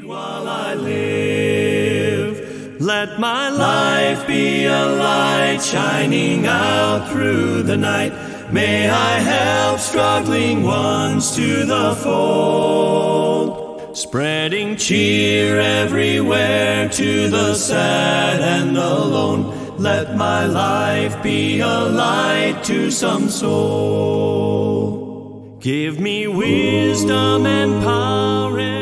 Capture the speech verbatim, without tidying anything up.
while I live. Let my life be a light shining out through the night. May I help struggling ones to the fold, spreading cheer everywhere to the sad and the lone. Let my life be a light to some soul. Give me wisdom and power